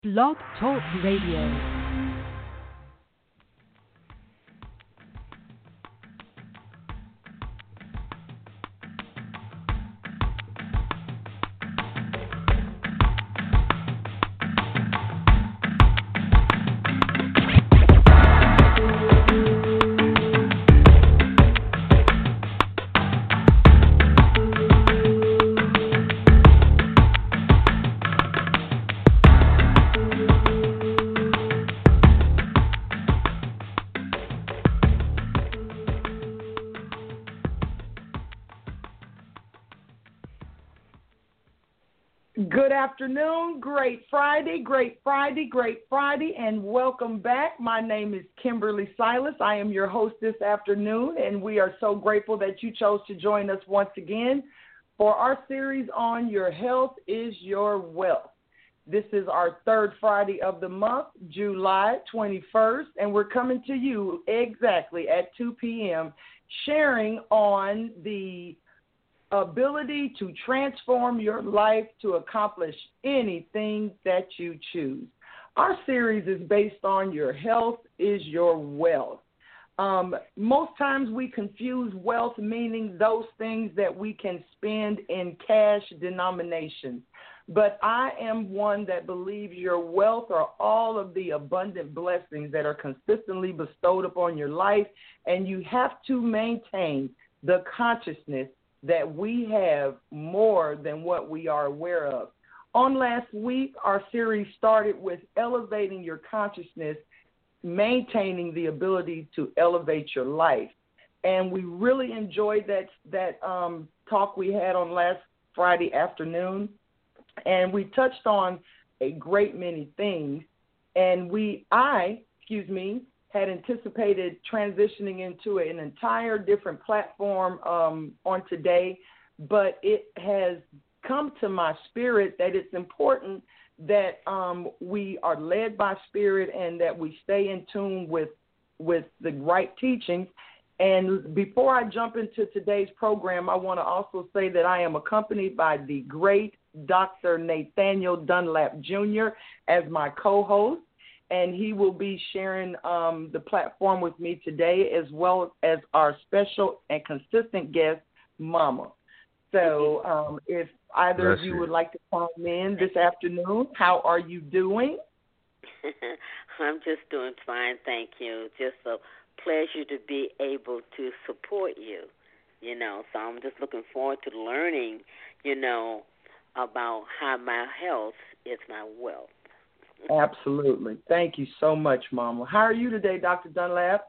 Blog Talk Radio. Good afternoon, great Friday, and welcome back. My name is Kimberly Silas. I am your host this afternoon, and we are so grateful that you chose to join us once again for our series on Your Health is Your Wealth. This is our third Friday of the month, July 21st, and we're coming to you exactly at 2 p.m., sharing on the ability to transform your life to accomplish anything that you choose. Our series is based on your health is your wealth. Most times we confuse wealth meaning those things that we can spend in cash denominations. But I am one that believes your wealth are all of the abundant blessings that are consistently bestowed upon your life, and you have to maintain the consciousness that we have more than what we are aware of. On last week, our series started with elevating your consciousness, maintaining the ability to elevate your life. And we really enjoyed that talk we had on last Friday afternoon. And we touched on a great many things. And I had anticipated transitioning into an entire different platform on today, but it has come to my spirit that it's important that we are led by spirit and that we stay in tune with the right teachings. And before I jump into today's program, I want to also say that I am accompanied by the great Dr. Nathaniel Dunlap Jr. as my co-host. And he will be sharing the platform with me today, as well as our special and consistent guest, Mama. So if either of you would like to chime in this afternoon, how are you doing? I'm just doing fine, thank you. Just a pleasure to be able to support you, So I'm just looking forward to learning, about how my health is my wealth. Absolutely. Thank you so much, Mama. How are you today, Dr. Dunlap?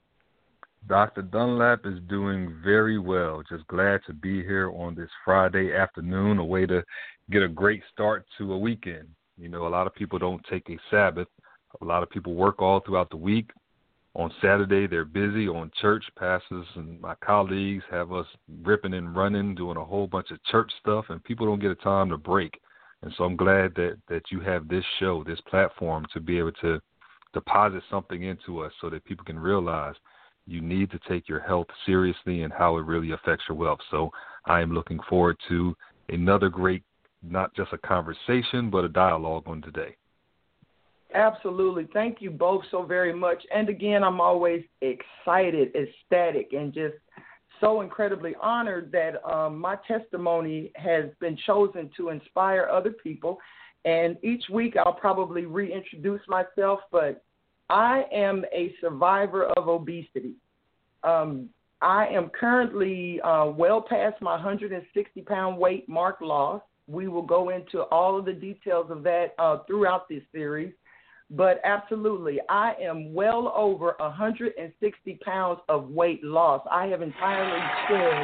Dr. Dunlap is doing very well. Just glad to be here on this Friday afternoon, a way to get a great start to a weekend. A lot of people don't take a Sabbath. A lot of people work all throughout the week. On Saturday, they're busy on church. Pastors and my colleagues have us ripping and running, doing a whole bunch of church stuff, and people don't get a time to break. And so I'm glad that you have this show, this platform, to be able to deposit something into us so that people can realize you need to take your health seriously and how it really affects your wealth. So I am looking forward to another great, not just a conversation, but a dialogue on today. Absolutely. Thank you both so very much. And again, I'm always excited, ecstatic, and just so incredibly honored that my testimony has been chosen to inspire other people. And each week I'll probably reintroduce myself, but I am a survivor of obesity. I am currently well past my 160-pound weight mark loss. We will go into all of the details of that throughout this series. But absolutely, I am well over 160 pounds of weight loss. I have entirely shed.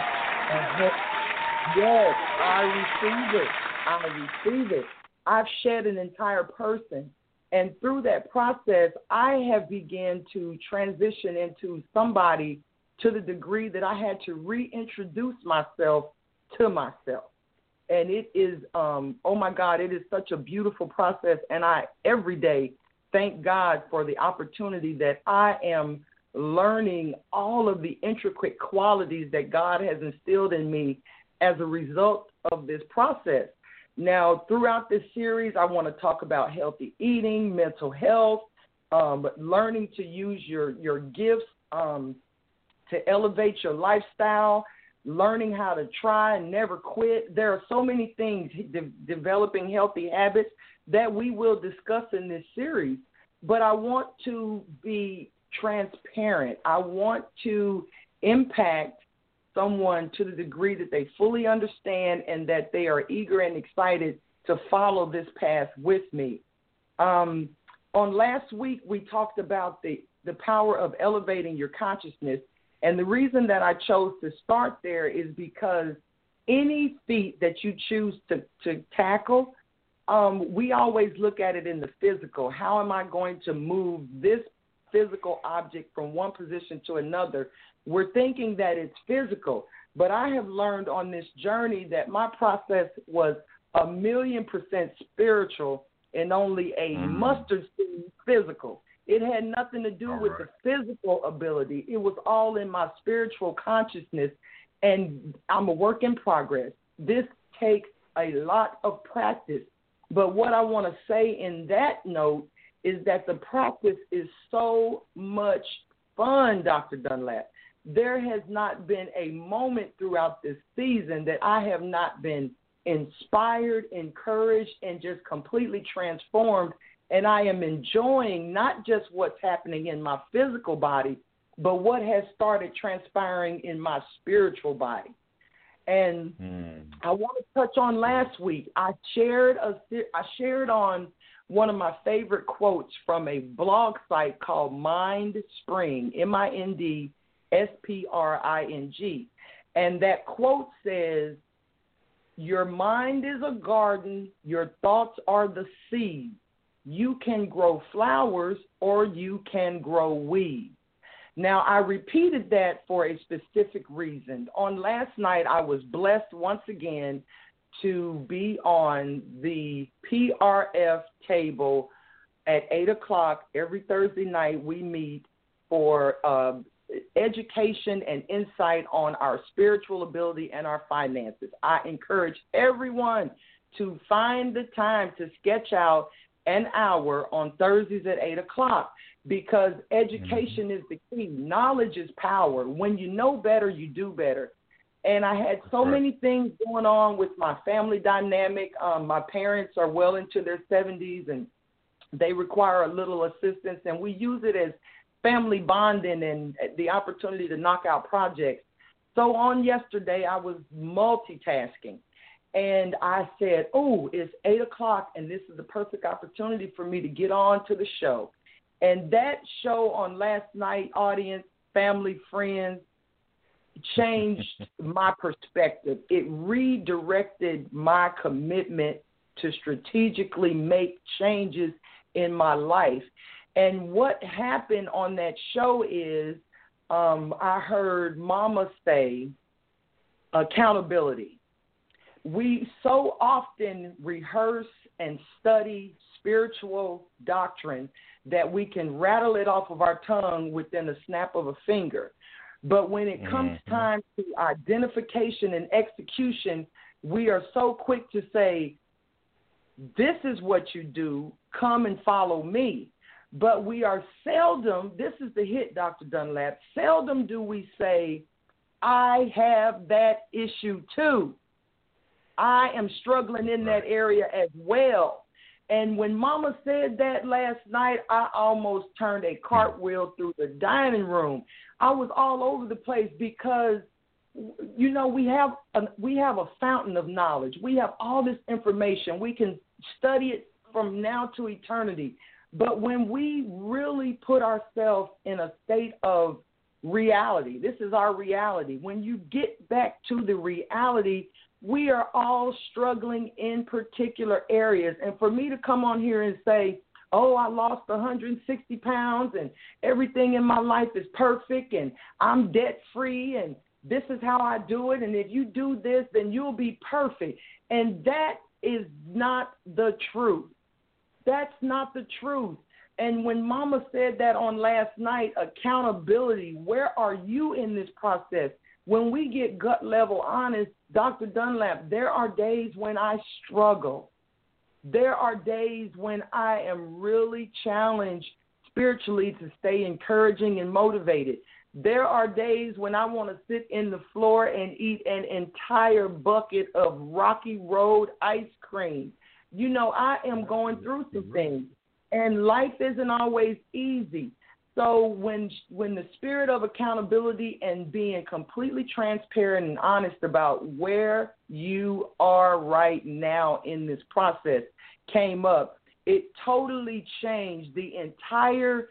Yes, I receive it. I've shed an entire person. And through that process, I have begun to transition into somebody to the degree that I had to reintroduce myself to myself. And it is, oh my God, it is such a beautiful process. And I, every day, thank God for the opportunity that I am learning all of the intricate qualities that God has instilled in me as a result of this process. Now, throughout this series, I want to talk about healthy eating, mental health, learning to use your gifts to elevate your lifestyle, learning how to try and never quit. There are so many things, developing healthy habits, that we will discuss in this series. But I want to be transparent. I want to impact someone to the degree that they fully understand and that they are eager and excited to follow this path with me. On last week, we talked about the power of elevating your consciousness. And the reason that I chose to start there is because any feat that you choose to tackle, we always look at it in the physical. How am I going to move this physical object from one position to another? We're thinking that it's physical, but I have learned on this journey that my process was 1,000,000% spiritual and only a mustard seed physical. It had nothing to do with the physical ability. It was all in my spiritual consciousness, and I'm a work in progress. This takes a lot of practice, but what I want to say in that note is that the practice is so much fun, Dr. Dunlap. There has not been a moment throughout this season that I have not been inspired, encouraged, and just completely transformed. And I am enjoying not just what's happening in my physical body, but what has started transpiring in my spiritual body. And I want to touch on last week. I shared on one of my favorite quotes from a blog site called MindSpring, MindSpring. And that quote says, "Your mind is a garden, your thoughts are the seed. You can grow flowers or you can grow weeds." Now, I repeated that for a specific reason. On last night, I was blessed once again to be on the PRF table at 8 o'clock. Every Thursday night, we meet for education and insight on our spiritual ability and our finances. I encourage everyone to find the time to sketch out an hour on Thursdays at 8 o'clock, because education is the key. Knowledge is power. When you know better, you do better. And I had so many things going on with my family dynamic. My parents are well into their 70s, and they require a little assistance, and we use it as family bonding and the opportunity to knock out projects. So on yesterday, I was multitasking. And I said, it's 8 o'clock, and this is the perfect opportunity for me to get on to the show. And that show on last night, audience, family, friends, changed my perspective. It redirected my commitment to strategically make changes in my life. And what happened on that show is I heard Mama say accountability. We so often rehearse and study spiritual doctrine that we can rattle it off of our tongue within a snap of a finger. But when it comes time to identification and execution, we are so quick to say, this is what you do, come and follow me. But we are seldom, this is the hit, Dr. Dunlap, seldom do we say, I have that issue too. I am struggling in that area as well. And when Mama said that last night, I almost turned a cartwheel through the dining room. I was all over the place because, you know, we have a fountain of knowledge. We have all this information. We can study it from now to eternity. But when we really put ourselves in a state of reality, this is our reality. When you get back to the reality, we are all struggling in particular areas. And for me to come on here and say, I lost 160 pounds and everything in my life is perfect and I'm debt free and this is how I do it. And if you do this, then you'll be perfect. And that is not the truth. That's not the truth. And when Mama said that on last night, accountability, where are you in this process? when we get gut level honest, Dr. Dunlap, there are days when I struggle. There are days when I am really challenged spiritually to stay encouraging and motivated. There are days when I want to sit in the floor and eat an entire bucket of Rocky Road ice cream. You know, I am going through some things, and life isn't always easy. So when the spirit of accountability and being completely transparent and honest about where you are right now in this process came up, it totally changed the entire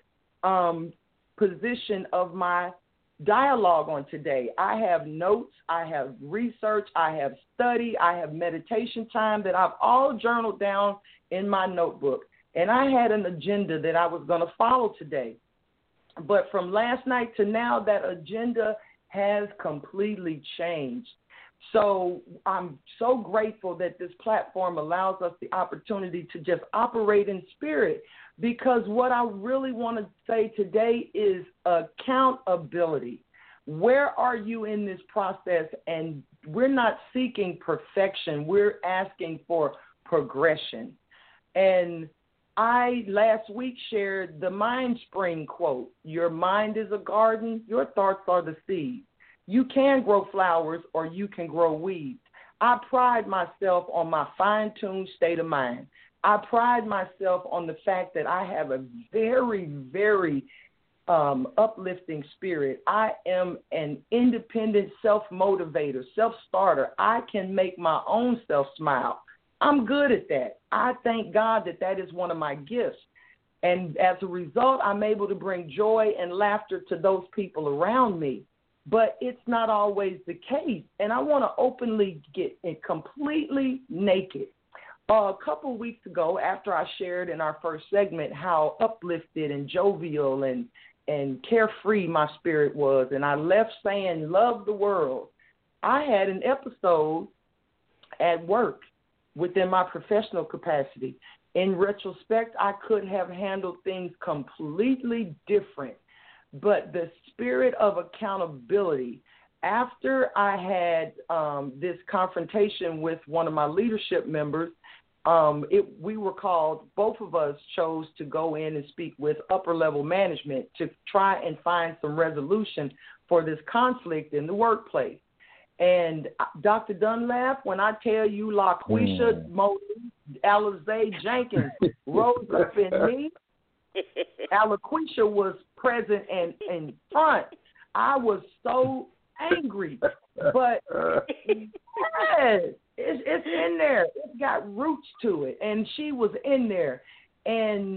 position of my dialogue on today. I have notes, I have research, I have study, I have meditation time that I've all journaled down in my notebook. And I had an agenda that I was going to follow today. But from last night to now, that agenda has completely changed. So I'm so grateful that this platform allows us the opportunity to just operate in spirit, because what I really want to say today is accountability. Where are you in this process? And we're not seeking perfection. We're asking for progression. And I last week shared the Mind Spring quote. Your mind is a garden. Your thoughts are the seeds. You can grow flowers or you can grow weeds. I pride myself on my fine-tuned state of mind. I pride myself on the fact that I have a very, very uplifting spirit. I am an independent self-motivator, self-starter. I can make my own self smile. I'm good at that. I thank God that that is one of my gifts. And as a result, I'm able to bring joy and laughter to those people around me. But it's not always the case. And I want to openly get it completely naked. A couple of weeks ago, after I shared in our first segment how uplifted and jovial and carefree my spirit was, and I left saying love the world, I had an episode at work within my professional capacity. In retrospect, I could have handled things completely different. But the spirit of accountability, after I had this confrontation with one of my leadership members, we were called, both of us chose to go in and speak with upper level management to try and find some resolution for this conflict in the workplace. And Dr. Dunlap, when I tell you LaQuisha Alizé Jenkins rose up in me, Alaquisha was present and in front. I was so angry, but yes, it's in there. It's got roots to it, and she was in there. And,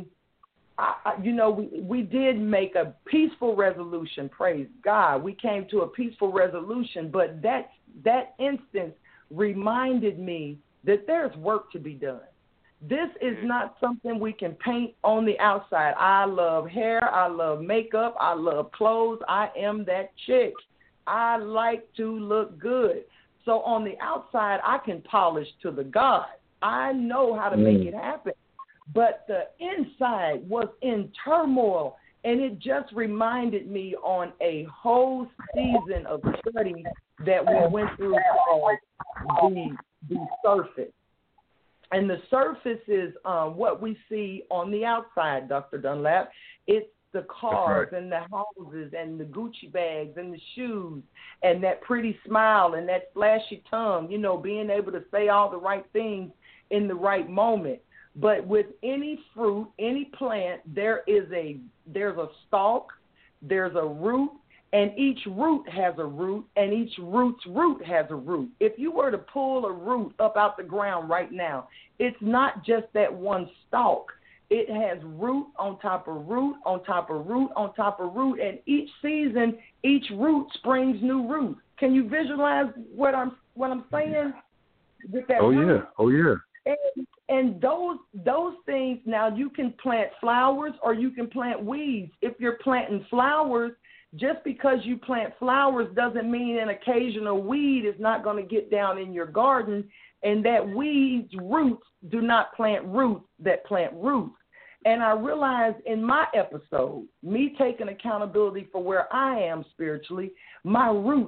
we did make a peaceful resolution, praise God. We came to a peaceful resolution, but that instance reminded me that there's work to be done. This is not something we can paint on the outside. I love hair. I love makeup. I love clothes. I am that chick. I like to look good. So on the outside, I can polish to the God. I know how to make it happen. But the inside was in turmoil, and it just reminded me on a whole season of study that we went through called the surface. And the surface is what we see on the outside, Dr. Dunlap. It's the cars and the houses and the Gucci bags and the shoes and that pretty smile and that flashy tongue, being able to say all the right things in the right moment. But with any fruit, any plant, there's a stalk, there's a root, and each root has a root, and each root's root has a root. If you were to pull a root up out the ground right now, it's not just that one stalk. It has root on top of root on top of root on top of root, and each season, each root springs new roots. Can you visualize what I'm saying with that root? Oh yeah. And those things, now you can plant flowers or you can plant weeds. If you're planting flowers, just because you plant flowers doesn't mean an occasional weed is not going to get down in your garden, and that weed's roots do not plant roots that plant roots. And I realized in my episode, me taking accountability for where I am spiritually, my roots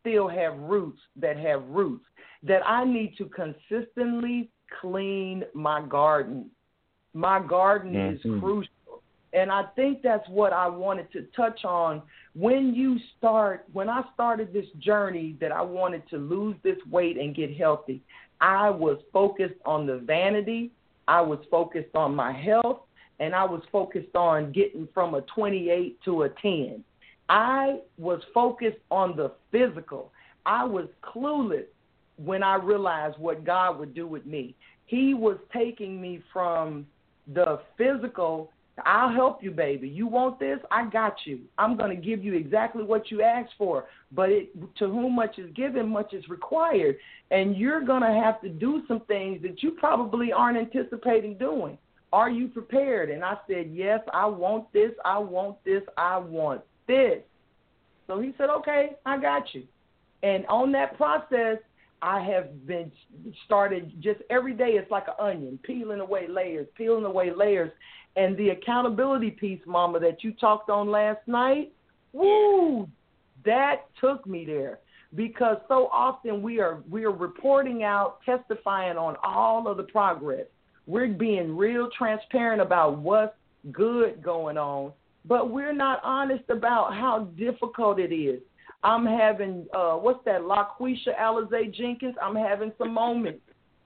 still have roots, that I need to consistently clean my garden. My garden is crucial. And I think that's what I wanted to touch on. When I started this journey that I wanted to lose this weight and get healthy, I was focused on the vanity, I was focused on my health, and I was focused on getting from a 28 to a 10. I was focused on the physical. I was clueless when I realized what God would do with me. He was taking me from the physical. I'll help you, baby. You want this? I got you. I'm going to give you exactly what you asked for. But to whom much is given, much is required. And you're going to have to do some things that you probably aren't anticipating doing. Are you prepared? And I said, yes, I want this. I want this. I want this. So he said, okay, I got you. And on that process, I have been started just every day. It's like an onion, peeling away layers. And the accountability piece, Mama, that you talked on last night, woo, that took me there. Because so often we are reporting out, testifying on all of the progress. We're being real transparent about what's good going on, but we're not honest about how difficult it is. I'm having, LaQuisha Alizé Jenkins? I'm having some moments.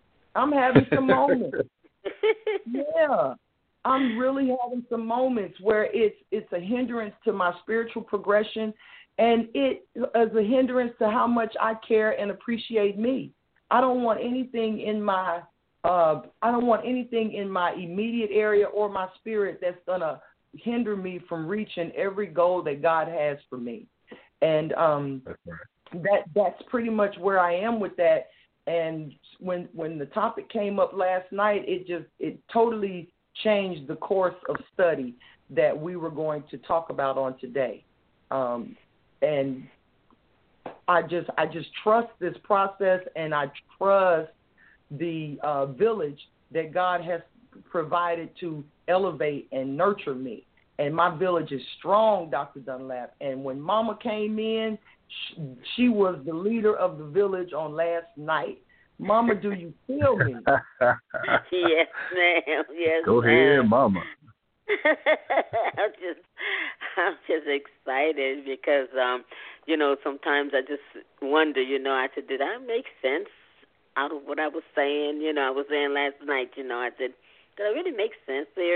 Yeah. I'm really having some moments where it's a hindrance to my spiritual progression, and it is a hindrance to how much I care and appreciate me. I don't want anything in my immediate area or my spirit that's gonna hinder me from reaching every goal that God has for me. And that's pretty much where I am with that. And when the topic came up last night, it totally changed the course of study that we were going to talk about on today. And I just trust this process, and I trust the village that God has provided to elevate and nurture me. And my village is strong, Dr. Dunlap. And when Mama came in, she was the leader of the village on last night. Mama, do you feel me? Yes, ma'am. Yes, Go ahead, Mama. I'm just excited because, sometimes I just wonder, I said, did I make sense out of what I was saying? I was saying last night, I said, did I really make sense there,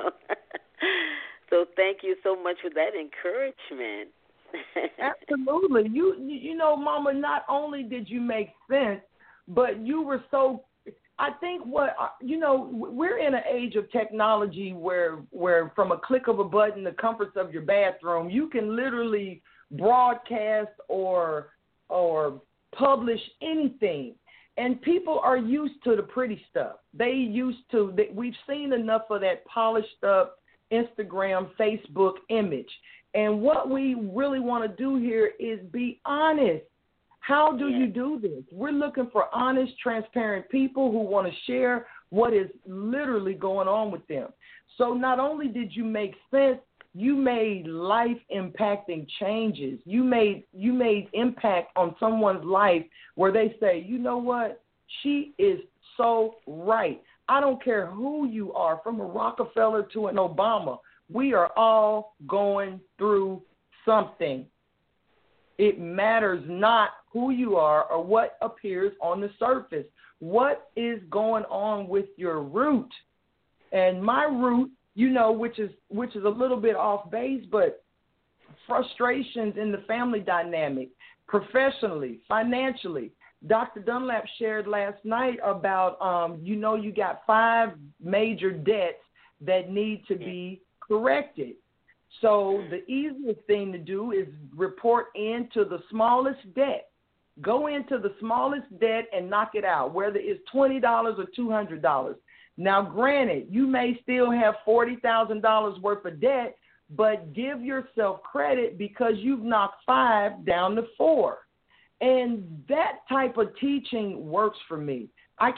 So thank you so much for that encouragement. Absolutely. You know, Mama, not only did you make sense, but you were so, I think we're in an age of technology where from a click of a button, the comforts of your bathroom, you can literally broadcast or publish anything. And people are used to the pretty stuff. We've seen enough of that polished up Instagram, Facebook image. And what we really want to do here is be honest. How do you do this? We're looking for honest, transparent people who want to share what is literally going on with them. So not only did you make sense, you made life-impacting changes. You made impact on someone's life where they say, you know what, she is so right. I don't care who you are, from a Rockefeller to an Obama. We are all going through something. It matters not who you are or what appears on the surface. What is going on with your root? And my root, which is a little bit off base, but frustrations in the family dynamic, professionally, financially. Dr. Dunlap shared last night about, you got 5 major debts that need to be corrected. So the easiest thing to do is report into the smallest debt. Go into the smallest debt and knock it out, whether it's $20 or $200. Now, granted, you may still have $40,000 worth of debt, but give yourself credit because you've knocked 5 down to 4. And that type of teaching works for me.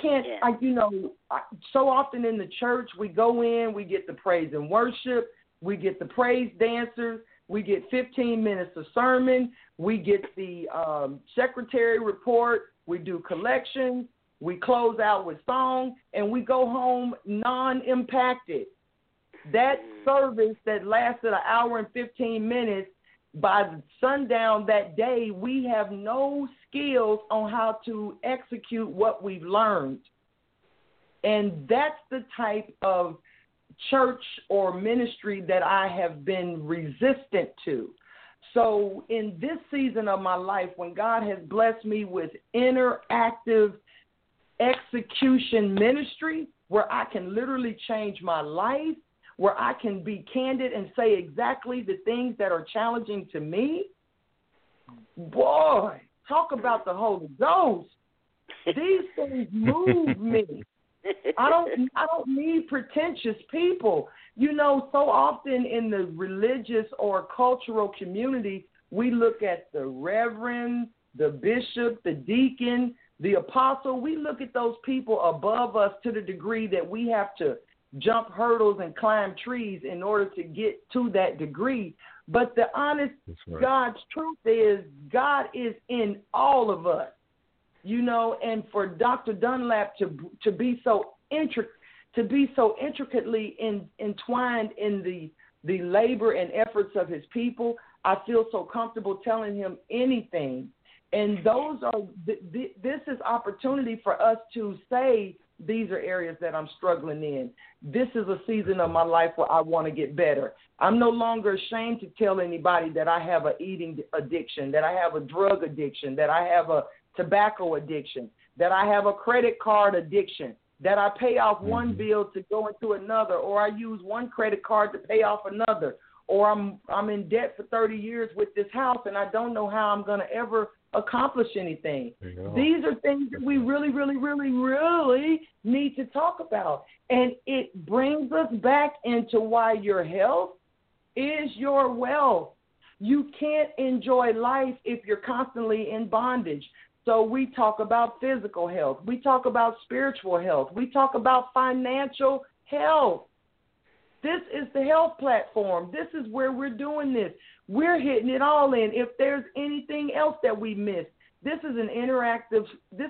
So often in the church, we go in, we get the praise and worship, we get the praise dancers, We get 15 minutes of sermon. We get the secretary report. We do collections. We close out with song, and we go home non-impacted. That service that lasted an hour and 15 minutes, by sundown that day, we have no skills on how to execute what we've learned. And that's the type of church or ministry that I have been resistant to. So in this season of my life, when God has blessed me with interactive execution ministry, where I can literally change my life, where I can be candid and say exactly the things that are challenging to me, boy, talk about the Holy Ghost. These things move me. I don't need pretentious people. You know, so often in the religious or cultural community, we look at the reverend, the bishop, the deacon, the apostle. We look at those people above us to the degree that we have to jump hurdles and climb trees in order to get to that degree. But the honest God's truth is God is in all of us, you know, and for Dr. Dunlap to be so intricately entwined in the labor and efforts of his people, I feel so comfortable telling him anything. And those are this is opportunity for us to say, these are areas that I'm struggling in. This is a season of my life where I want to get better. I'm no longer ashamed to tell anybody that I have an eating addiction, that I have a drug addiction, that I have a tobacco addiction, that I have a credit card addiction, that I pay off one bill to go into another, or I use one credit card to pay off another, or I'm in debt for 30 years with this house and I don't know how I'm going to ever accomplish anything. These are things that we really, really, really, really need to talk about. And it brings us back into why your health is your wealth. You can't enjoy life if you're constantly in bondage. So we talk about physical health. We talk about spiritual health. We talk about financial health. This is the health platform. This is where we're doing this. We're hitting it all in. If there's anything else that we missed, this is an interactive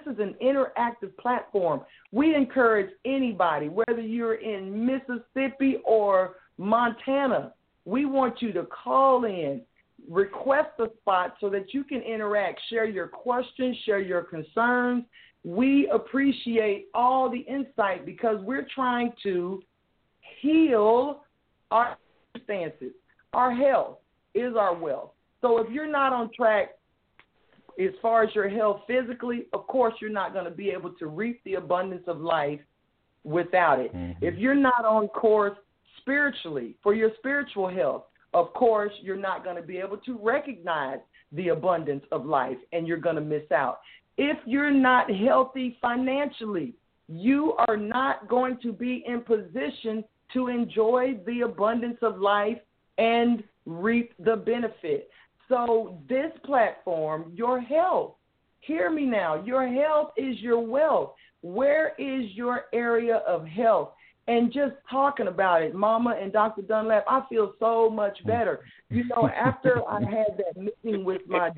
platform. We encourage anybody, whether you're in Mississippi or Montana, we want you to call in, request a spot so that you can interact, share your questions, share your concerns. We appreciate all the insight because we're trying to heal our circumstances. Our health is our wealth. So if you're not on track as far as your health physically, of course you're not going to be able to reap the abundance of life without it. If you're not on course spiritually for your spiritual health, of course you're not going to be able to recognize the abundance of life and you're going to miss out. If you're not healthy financially, you are not going to be in position to enjoy the abundance of life and reap the benefit. So this platform, your health, hear me now, your health is your wealth. Where is your area of health? And just talking about it, Mama and Dr. Dunlap, I feel so much better. You know, after I had that meeting with my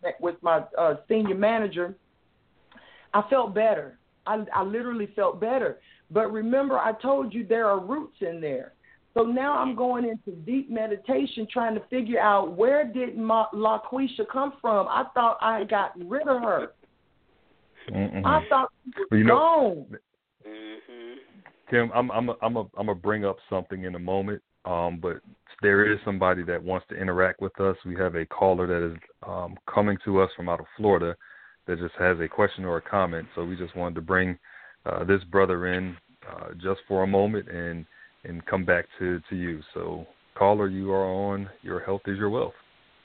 senior manager, I felt better. I literally felt better. But remember, I told you there are roots in there. So now I'm going into deep meditation trying to figure out where did LaQuisha come from. I thought I got rid of her. I thought she was gone. Kim, I'm gonna bring up something in a moment, but there is somebody that wants to interact with us. We have a caller that is coming to us from out of Florida that just has a question or a comment. So we just wanted to bring this brother in just for a moment and come back to you. So, caller, you are on Your Health is Your Wealth.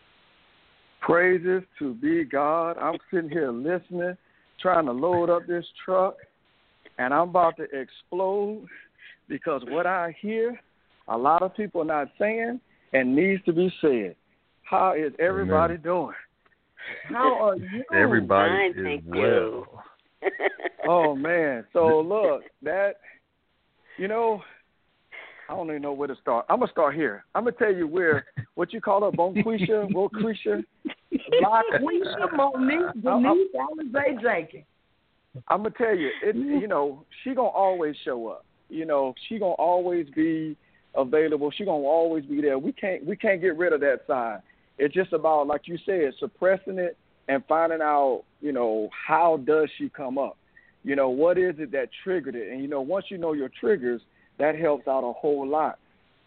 Praises to be God. I'm sitting here listening, trying to load up this truck, and I'm about to explode because what I hear, a lot of people are not saying and needs to be said. How is everybody doing? How are you? Everybody is well. Oh, man. So, look, that, you know, I don't even know where to start. I'm gonna start here. I'm gonna tell you what you call her, Bonquisha, LaQuisha Monique Denise Alizé Jenkins. I'm gonna tell you, she gonna always show up. She gonna always be available. She gonna always be there. We can't get rid of that side. It's just about, like you said, suppressing it and finding out, how does she come up? What is it that triggered it? And once you know your triggers, that helps out a whole lot.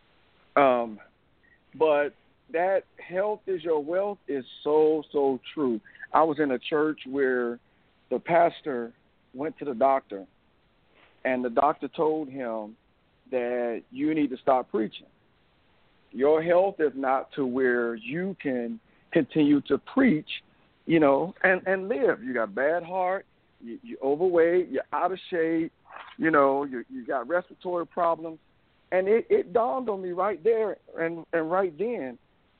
But that health is your wealth is so, so true. I was in a church where the pastor went to the doctor, and the doctor told him that you need to stop preaching. Your health is not to where you can continue to preach, and live. You got bad heart, you're overweight, you're out of shape, you got respiratory problems. And it dawned on me right there and right then,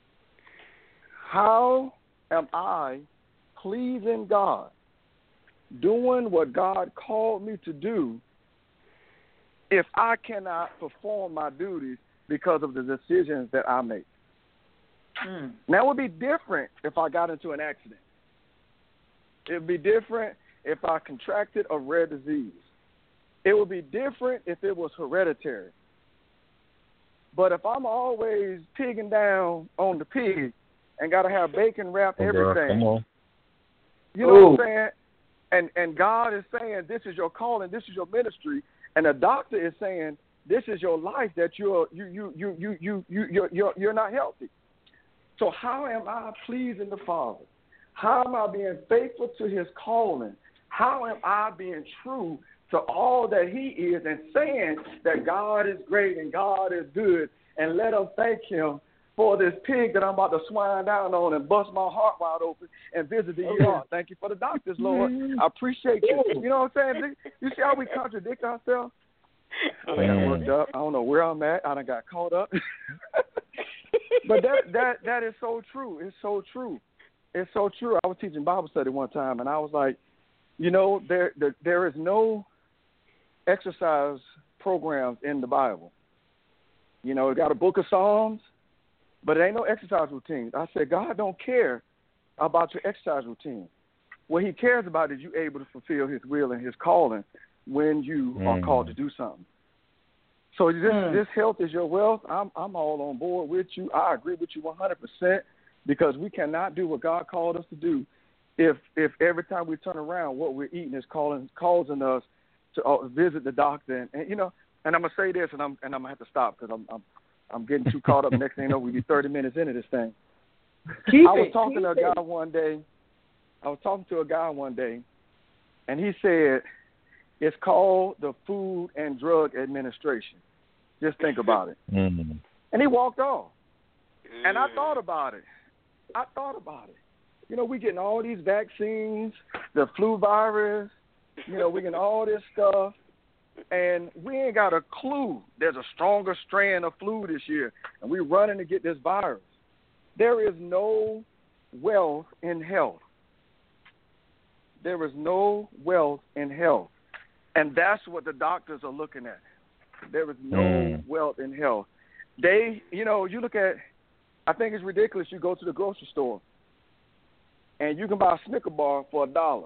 how am I pleasing God, doing what God called me to do, if I cannot perform my duties because of the decisions that I make? Now, it would be different if I got into an accident. It would be different if I contracted a rare disease. It would be different if it was hereditary. But if I'm always pigging down on the pig and got to have bacon wrap everything, come on. You know what I'm saying? And God is saying, this is your calling, this is your ministry, and the doctor is saying, this is your life, that you're not healthy. So how am I pleasing the Father? How am I being faithful to His calling? How am I being true to all that He is, and saying that God is great and God is good, and let them thank Him for this pig that I'm about to swine down on and bust my heart wide open and visit the ER. Thank you for the doctors, Lord. I appreciate you. You know what I'm saying? You see how we contradict ourselves? I got worked up. I don't know where I'm at. I done got caught up. But that is so true. It's so true. It's so true. I was teaching Bible study one time, and I was like, there is no exercise programs in the Bible. It got a book of Psalms, but it ain't no exercise routines. I said, God don't care about your exercise routine. What He cares about is you able to fulfill His will and His calling when you are called to do something. So this health is your wealth. I'm all on board with you. I agree with you 100%, because we cannot do what God called us to do if every time we turn around, what we're eating is causing us to visit the doctor. And and I'm gonna say this, and I'm gonna have to stop because I'm getting too caught up. Next thing you know, we'll be 30 minutes into this thing. I was talking to a guy one day, and he said, it's called the Food and Drug Administration. Just think about it. And he walked off. And I thought about it. We getting all these vaccines, the flu virus, we getting all this stuff, and we ain't got a clue. There's a stronger strand of flu this year, and we're running to get this virus. There is no wealth in health. There is no wealth in health. And that's what the doctors are looking at. There is no wealth in health. They, you look at, I think it's ridiculous. You go to the grocery store and you can buy a Snicker bar for $1.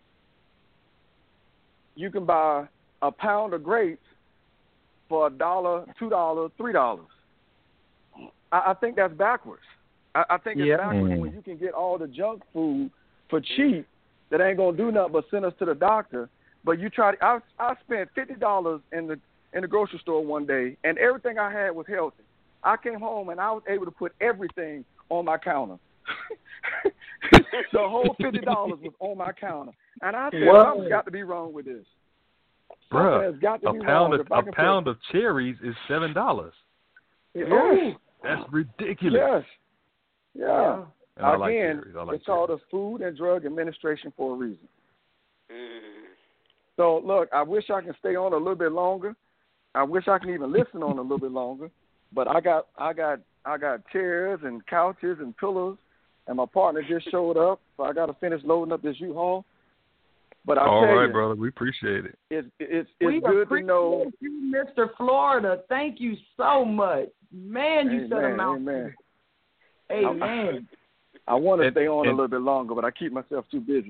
You can buy a pound of grapes for $1, $2, $3. I think that's backwards. I think it's backwards when you can get all the junk food for cheap that ain't gonna do nothing but send us to the doctor. But you try. I spent $50 in the grocery store one day, and everything I had was healthy. I came home and I was able to put everything on my counter. The whole $50 was on my counter, and I said, something's got to be wrong with this. Bruh, a pound of cherries is $7. Yes. That's ridiculous. Yes. Yeah. Again, it's called the Food and Drug Administration for a reason. So, look, I wish I can stay on a little bit longer. I wish I can even listen on a little bit longer. But I got chairs and couches and pillows, and my partner just showed up, so I got to finish loading up this U-Haul. But All tell right, you, brother. We appreciate it. It's We good to know. appreciate you, Mr. Florida. Thank you so much. Man, you said a mouthful. Amen. Amen. I want to And- stay on a and- little bit longer, but I keep myself too busy.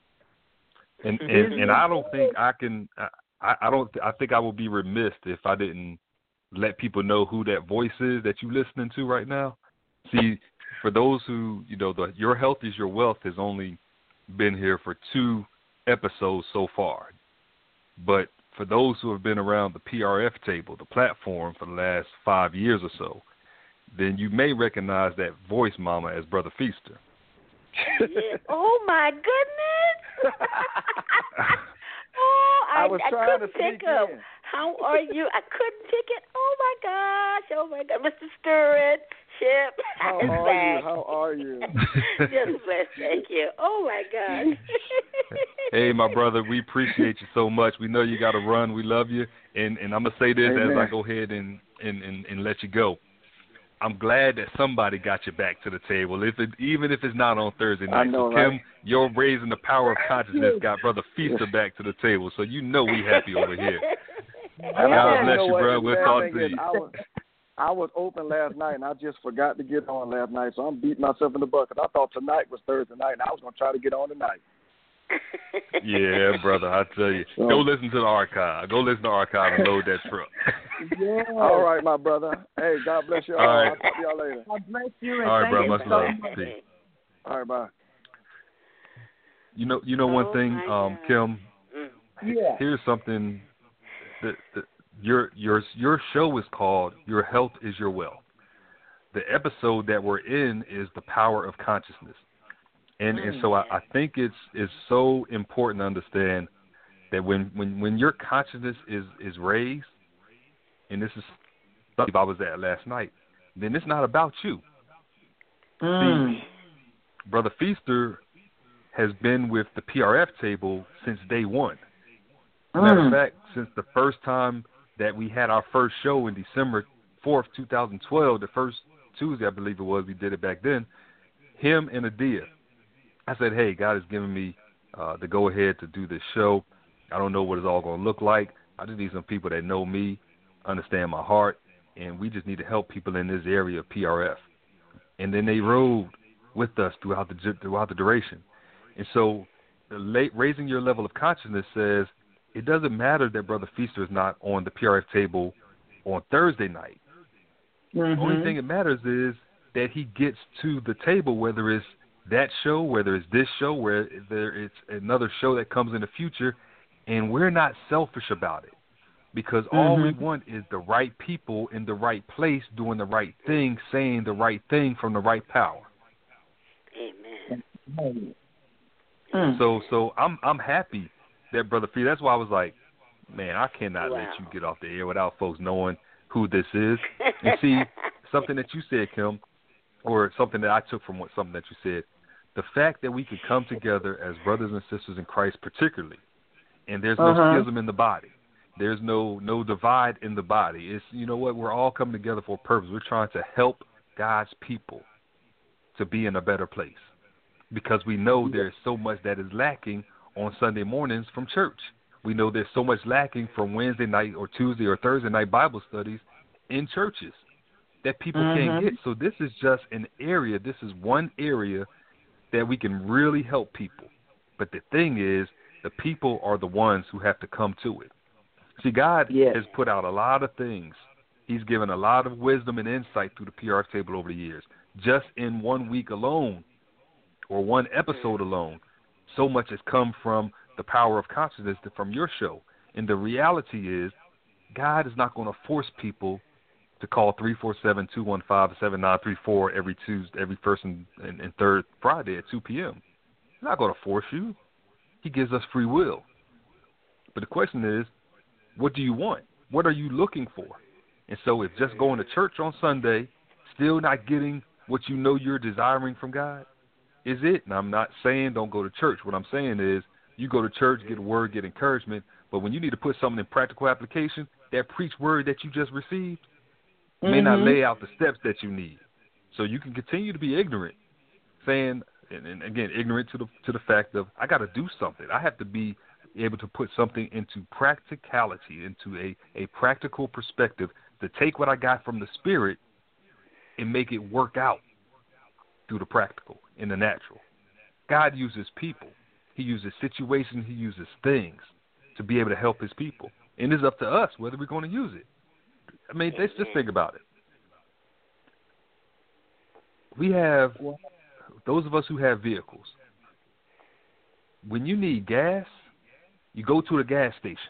And I don't think I can. I think I would be remiss if I didn't let people know who that voice is that you're listening to right now. See, for those who Your Health is Your Wealth has only been here for 2 episodes so far, but for those who have been around the PRF table, the platform, for the last 5 years or so, then you may recognize that voice, Mama, as Brother Feaster. Yeah. Oh my goodness! I couldn't pick up. How are you? I couldn't pick it. Oh my gosh! Mr. Sturridge, Chip. How are you? Just blessed, thank you. Oh my gosh! Hey, my brother, we appreciate you so much. We know you got to run. We love you, and I'm gonna say this Amen. as I go ahead and let you go. I'm glad that somebody got you back to the table, even if it's not on Thursday night. I know, so, Kim, right? your Raising the Power of Consciousness got Brother Feaster back to the table, so you know we happy over here. God bless you, bro. We'll talk to you. I was open last night, and I just forgot to get on last night, so I'm beating myself in the butt because I thought tonight was Thursday night, and I was going to try to get on tonight. Yeah, brother, I tell you. So, go listen to the archive. Go listen to the archive and load that truck. Yeah. All right, my brother. Hey, God bless you all. All right. I'll talk to y'all later. God bless you. And All right, thank bro. you Much so love. much. Peace. All right, bye. You know one thing, Kim. Yeah. Here's something that your show is called Your Health is Your Wealth. The episode that we're in is The Power of Consciousness. And so I think it's so important to understand that when your consciousness is raised, and this is something I was at last night, then it's not about you. See, Brother Feaster has been with the PRF table since day one. Matter of fact, since the first time that we had our first show in December 4th, 2012, the first Tuesday, I believe it was, we did it back then, him and Adia. I said, hey, God has given me the go-ahead to do this show. I don't know what it's all going to look like. I just need some people that know me, understand my heart, and we just need to help people in this area of PRF. And then they rode with us throughout the duration. And so raising your level of consciousness says it doesn't matter that Brother Feaster is not on the PRF table on Thursday night. The only thing that matters is that he gets to the table, whether it's that show, whether it's this show, whether it's another show that comes in the future, and we're not selfish about it because all we want is the right people in the right place doing the right thing, saying the right thing from the right power. Amen. So I'm happy that Brother Fee. That's why I was like, man, I cannot let you get off the air without folks knowing who this is. And see, something that you said, Kim, or something that I took from something that you said, the fact that we can come together as brothers and sisters in Christ particularly, and there's no schism in the body. There's no divide in the body. It's, you know what, we're all coming together for a purpose. We're trying to help God's people to be in a better place because we know there's so much that is lacking on Sunday mornings from church. We know there's so much lacking from Wednesday night or Tuesday or Thursday night Bible studies in churches that people can't get. So this is just an area, this is one area that we can really help people. But the thing is, the people are the ones who have to come to it. See, God has put out a lot of things. He's given a lot of wisdom and insight through the PRF table over the years. Just in 1 week alone, or one episode alone, so much has come from the power of consciousness from your show. And the reality is, God is not going to force people to call 347-215-7934 every Tuesday, every first and third Friday at 2 p.m. He's not going to force you. He gives us free will. But the question is, what do you want? What are you looking for? And so if just going to church on Sunday, still not getting what you know you're desiring from God, is it? And I'm not saying don't go to church. What I'm saying is you go to church, get a word, get encouragement, but when you need to put something in practical application, that preached word that you just received may not lay out the steps that you need. So you can continue to be ignorant, saying, and again, ignorant to the fact of I got to do something. I have to be able to put something into practicality, into a practical perspective, to take what I got from the spirit and make it work out through the practical, in the natural. God uses people. He uses situations. He uses things to be able to help his people. And it's up to us whether we're going to use it. I mean, let's just think about it. We have, those of us who have vehicles, when you need gas, you go to a gas station.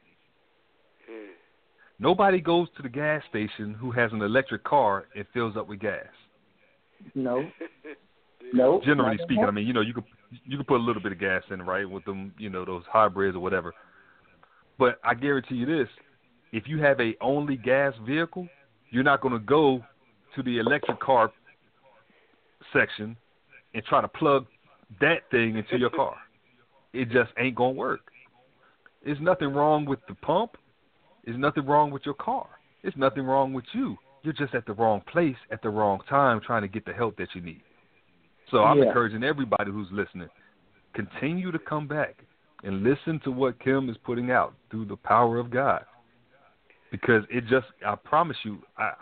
Nobody goes to the gas station who has an electric car and fills up with gas. No. Generally speaking, I mean, you can put a little bit of gas in, right, with them, those hybrids or whatever. But I guarantee you this: if you have a only gas vehicle, you're not going to go to the electric car section and try to plug that thing into your car. It just ain't going to work. There's nothing wrong with the pump. There's nothing wrong with your car. There's nothing wrong with you. You're just at the wrong place at the wrong time trying to get the help that you need. So I'm encouraging everybody who's listening, continue to come back and listen to what Kim is putting out through the power of God. Because I promise you,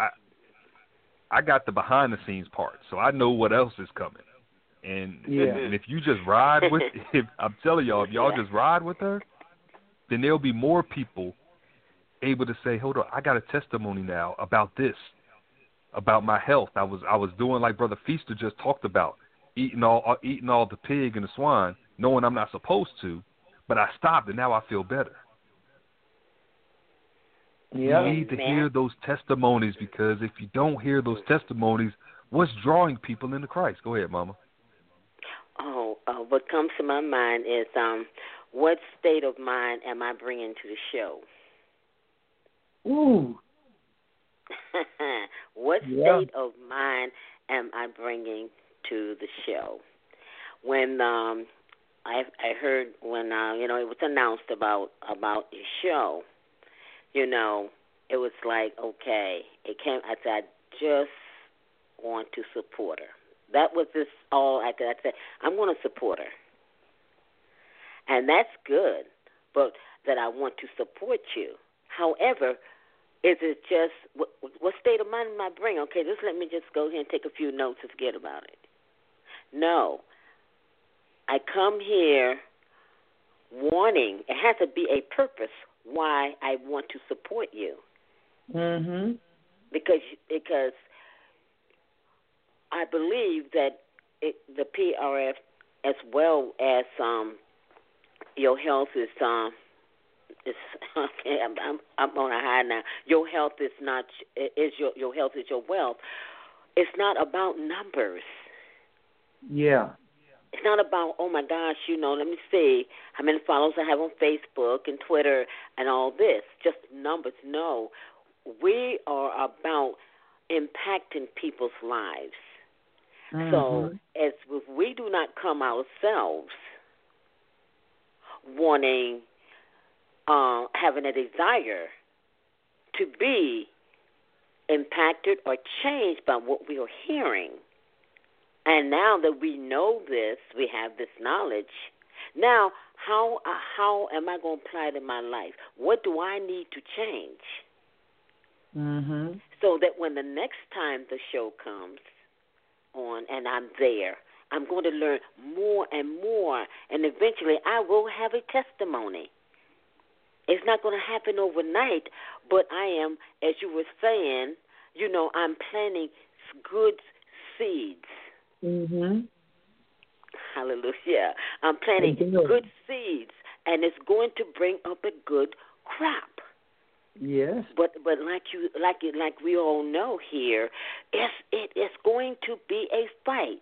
I got the behind the scenes part, so I know what else is coming. And if you just ride with, I'm telling y'all, if y'all just ride with her, then there'll be more people able to say, hold on, I got a testimony now about this, about my health. I was doing like Brother Feaster just talked about, eating all the pig and the swine, knowing I'm not supposed to, but I stopped and now I feel better. Yeah. We need to hear those testimonies, because if you don't hear those testimonies, what's drawing people into Christ? Go ahead, Mama. What comes to my mind is what state of mind am I bringing to the show? Ooh. What state of mind am I bringing to the show? When I heard when it was announced about your show, it was like, okay, it came. I said, I just want to support her. That was this all I said. I'm going to support her, and that's good. But that I want to support you. However, is it just what state of mind am I bringing? Okay, let me just go here and take a few notes and forget about it. No, I come here wanting. It has to be a purpose why I want to support you. Mhm. Because I believe that the PRF, as well as your health is okay. I'm on a high now. Your health is not your health is your wealth. It's not about numbers. Yeah. It's not about, oh my gosh, let me see how many followers I have on Facebook and Twitter and all this. Just numbers. No, we are about impacting people's lives. Mm-hmm. So if we do not come ourselves wanting, having a desire to be impacted or changed by what we are hearing, and now that we know this, we have this knowledge, now how am I going to apply it in my life? What do I need to change? Mm-hmm. So that when the next time the show comes on and I'm there, I'm going to learn more and more, and eventually I will have a testimony. It's not going to happen overnight, but I am, as you were saying, I'm planting good seeds. Mm-hmm. Hallelujah. I'm planting good seeds, and it's going to bring up a good crop. Yes. But like we all know here, it is going to be a fight.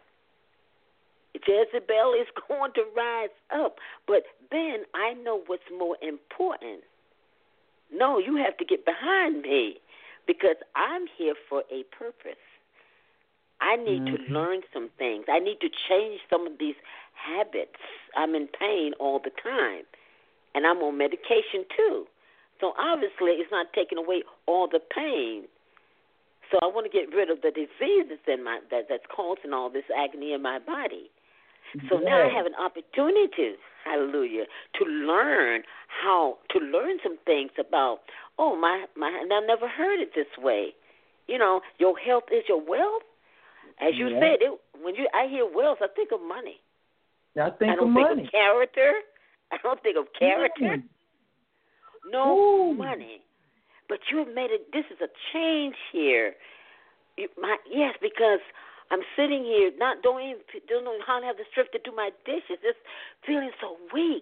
Jezebel is going to rise up. But then I know what's more important. No, you have to get behind me, because I'm here for a purpose. I need to learn some things. I need to change some of these habits. I'm in pain all the time, and I'm on medication too. So obviously it's not taking away all the pain. So I want to get rid of the disease that's causing all this agony in my body. So now I have an opportunity, hallelujah, to learn some things about, and I never heard it this way. You know, your health is your wealth. As you said, I hear wealth, I think of money. I don't think of character. I don't think of character. No money. But you have made it. This is a change here. Yes, because I'm sitting here don't know how to have the strength to do my dishes. Just feeling so weak.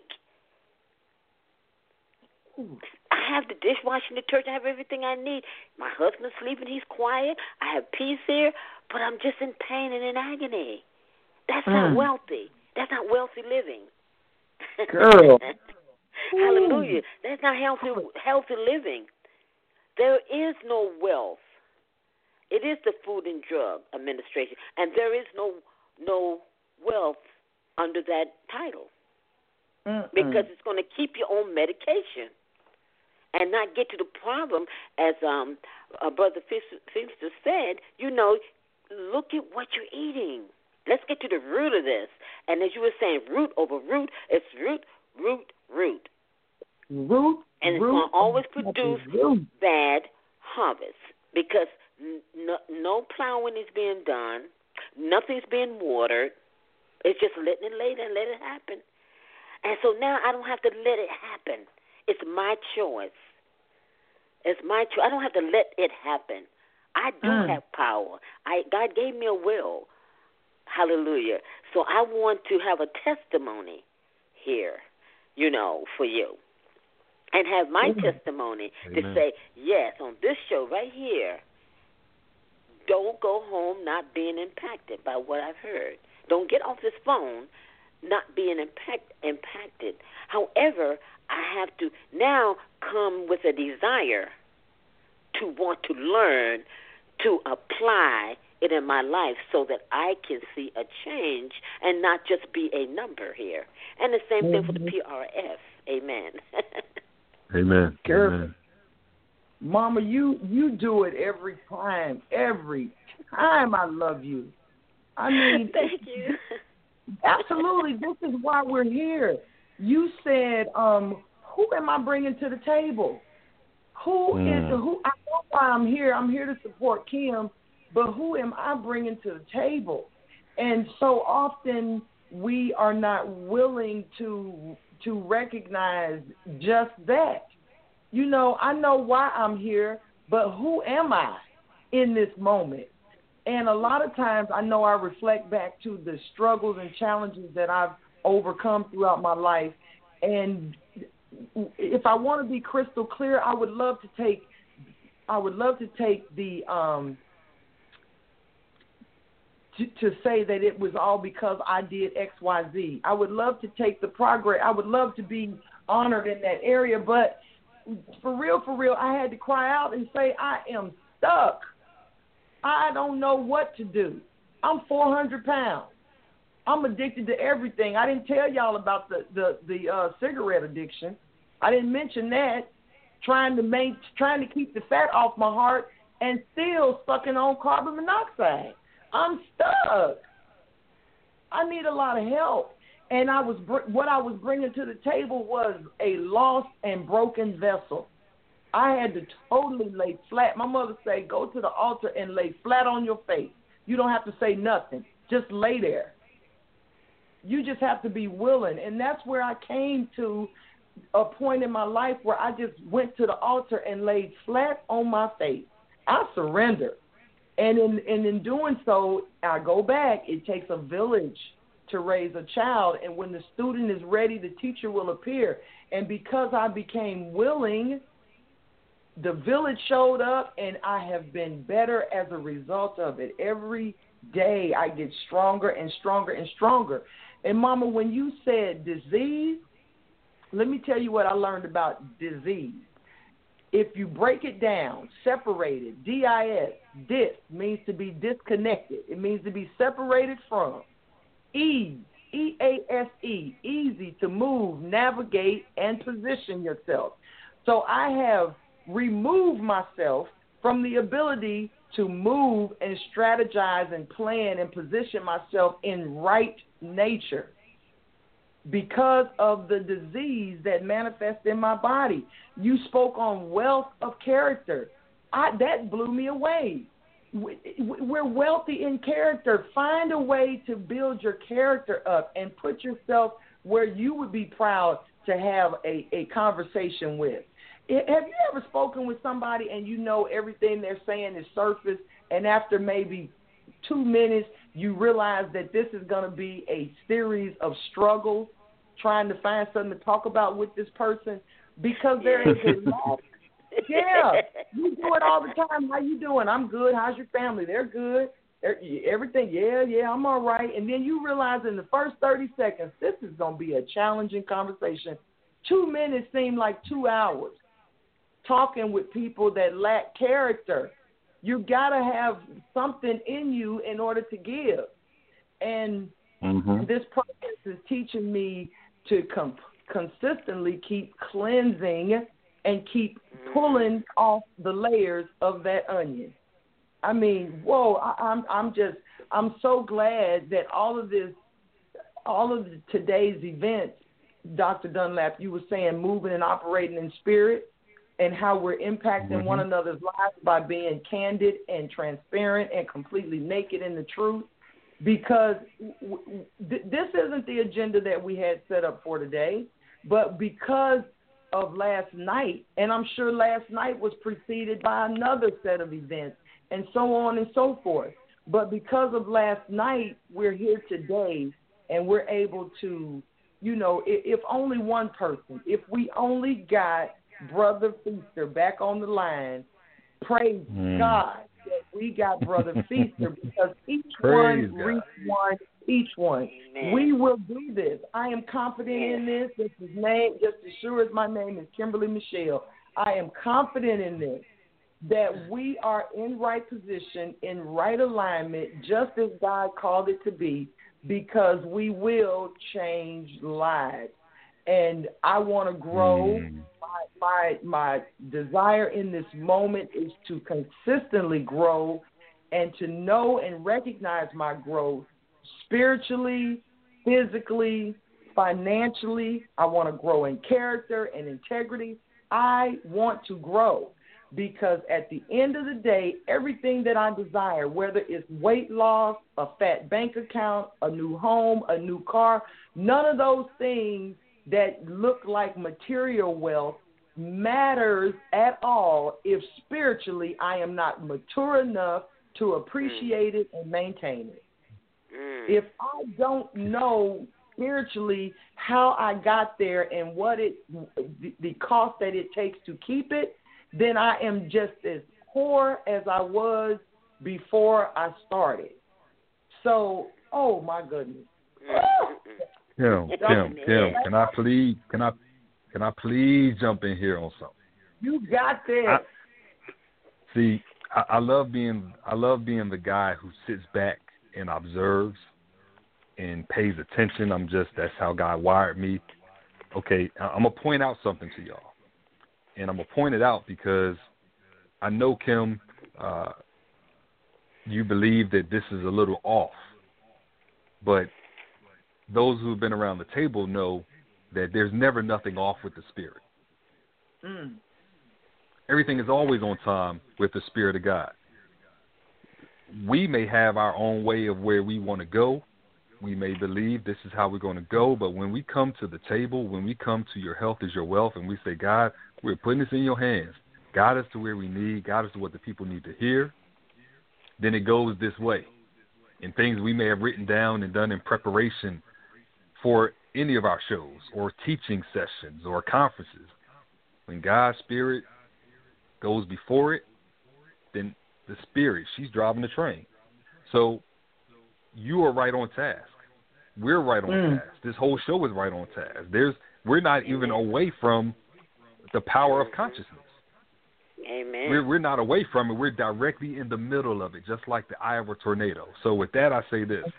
I have the dishwashing detergent. I have everything I need. My husband's sleeping. He's quiet. I have peace here, but I'm just in pain and in agony. That's not wealthy. That's not wealthy living. Girl. Hallelujah. That's not healthy living. There is no wealth. It is the Food and Drug Administration, and there is no wealth under that title because it's going to keep you on medication and not get to the problem, as Brother Finster said, you know, look at what you're eating. Let's get to the root of this. And as you were saying, root over root, it's root. And it's going to always produce bad harvest because no plowing is being done. Nothing's being watered. It's just letting it lay there and let it happen. And so now I don't have to let it happen. It's my choice. It's my choice. I don't have to let it happen. I do have power. God gave me a will. Hallelujah. So I want to have a testimony here, you know, for you. And have my testimony to say, yes, on this show right here, don't go home not being impacted by what I've heard. Don't get off this phone not being impacted. However, I have to now come with a desire to want to learn, to apply it in my life so that I can see a change and not just be a number here. And the same thing for the PRF. Amen. Amen. Amen. Mama, you do it every time. Every time I love you. I mean, thank you. Absolutely. This is why we're here. You said, who am I bringing to the table? Who? I know why I'm here. I'm here to support Kim, but who am I bringing to the table? And so often we are not willing to recognize just that. You know, I know why I'm here, but who am I in this moment? And a lot of times I know I reflect back to the struggles and challenges that I've overcome throughout my life. And if I want to be crystal clear, I would love to take the to say that it was all because I did X, Y, Z. I would love to take the progress. I would love to be honored in that area, but for real, I had to cry out and say, I am stuck. I don't know what to do. I'm 400 pounds. I'm addicted to everything. I didn't tell y'all about the cigarette addiction. I didn't mention that. Trying to keep the fat off my heart and still sucking on carbon monoxide. I'm stuck. I need a lot of help. And what I was bringing to the table was a lost and broken vessel. I had to totally lay flat. My mother said, go to the altar and lay flat on your face. You don't have to say nothing. Just lay there. You just have to be willing. And that's where I came to a point in my life where I just went to the altar and laid flat on my face. I surrendered. And in doing so, I go back. It takes a village to raise a child. And when the student is ready, the teacher will appear. And because I became willing, the village showed up, and I have been better as a result of it. Every day I get stronger and stronger and stronger. And, Mama, when you said disease, let me tell you what I learned about disease. If you break it down, separate it, D-I-S, dis means to be disconnected. It means to be separated from. Ease, E-A-S-E, easy to move, navigate, and position yourself. So I have removed myself from the ability to move and strategize and plan and position myself in right nature because of the disease that manifests in my body. You spoke on wealth of character. That blew me away. We're wealthy in character. Find a way to build your character up and put yourself where you would be proud to have a conversation with. Have you ever spoken with somebody and you know everything they're saying is surface, and after maybe 2 minutes you realize that this is going to be a series of struggles trying to find something to talk about with this person because there is a lot. Yeah, you do it all the time. How you doing? I'm good. How's your family? They're good. Everything, yeah, I'm all right. And then you realize in the first 30 seconds, this is going to be a challenging conversation. 2 minutes seem like 2 hours talking with people that lack character. You got to have something in you in order to give. And this process is teaching me to consistently keep cleansing and keep pulling off the layers of that onion. I mean, whoa, I'm so glad that all of today's events, Dr. Dunlap, you were saying moving and operating in spirit and how we're impacting one another's lives by being candid and transparent and completely naked in the truth, because this isn't the agenda that we had set up for today, but because of last night, and I'm sure last night was preceded by another set of events, and so on and so forth. But because of last night, we're here today, and we're able to, if only one person, if we only got Brother Feaster back on the line, praise God that we got Brother Feaster, because each one reached one. Amen. We will do this. I am confident in this. This is name, just as sure as my name is Kimberly Michelle. I am confident in this, that we are in right position, in right alignment, just as God called it to be, because we will change lives. And I want to grow. My desire in this moment is to consistently grow and to know and recognize my growth spiritually, physically, financially. I want to grow in character and integrity. I want to grow because at the end of the day, everything that I desire, whether it's weight loss, a fat bank account, a new home, a new car, none of those things that look like material wealth matters at all if spiritually I am not mature enough to appreciate it and maintain it. If I don't know spiritually how I got there and what the cost that it takes to keep it, then I am just as poor as I was before I started. So, oh my goodness. Kim, can I please jump in here on something? You got this. I love being the guy who sits back and observes and pays attention. That's how God wired me. Okay, I'm gonna point out something to y'all, and I'm gonna point it out because I know, Kim, you believe that this is a little off, but those who've been around the table know that there's never nothing off with the Spirit. Everything is always on time with the Spirit of God. We may have our own way of where we want to go. We may believe this is how we're going to go, but when we come to the table, when we come to your health is your wealth, and we say, God, we're putting this in your hands. Guide us to where we need. Guide us to what the people need to hear. Then it goes this way. And things we may have written down and done in preparation for any of our shows or teaching sessions or conferences. When God's Spirit goes before it, then the Spirit, she's driving the train. So you are right on task. We're right on task. This whole show is right on task. We're not even away from the power of consciousness. Amen. We're not away from it. We're directly in the middle of it, just like the eye of a tornado. So with that, I say this.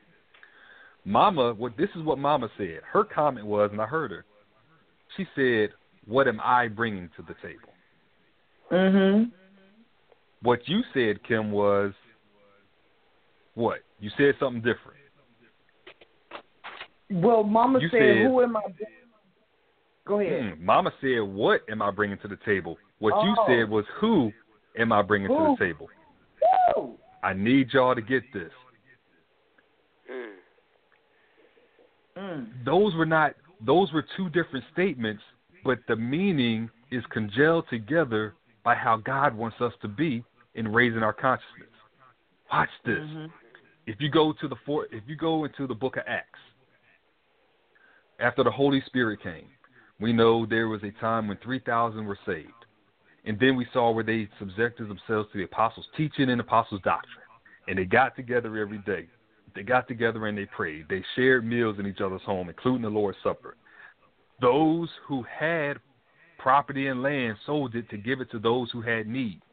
This is what Mama said. Her comment was, and I heard her, she said, what am I bringing to the table? What you said, Kim, was what? You said something different. Well, Mama said, "Who am I?" Go ahead. Mama said, "What am I bringing to the table?" What you said was, "Who am I bringing to the table?" Woo! I need y'all to get this. Those were two different statements, but the meaning is congealed together by how God wants us to be in raising our consciousness. Watch this. If you go into the book of Acts, after the Holy Spirit came, we know there was a time when 3,000 were saved. And then we saw where they subjected themselves to the apostles' teaching and apostles' doctrine. And they got together every day. They got together and they prayed. They shared meals in each other's home, including the Lord's Supper. Those who had property and land sold it to give it to those who had need.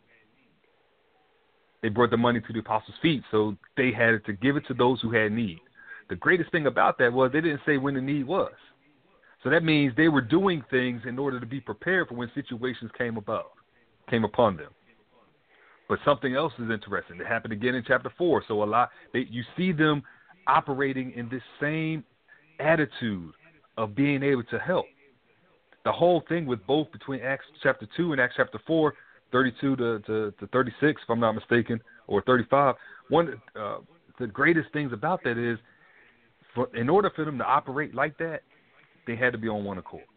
They brought the money to the apostles' feet, so they had it to give it to those who had need. The greatest thing about that was they didn't say when the need was. So that means they were doing things in order to be prepared for when situations came upon them. But something else is interesting. It happened again in chapter 4. So you see them operating in this same attitude of being able to help. The whole thing with both between Acts chapter 2 and Acts chapter 4, 32 to 36, if I'm not mistaken, or 35. The greatest things about that is, in order for them to operate like that, they had to be on one accord.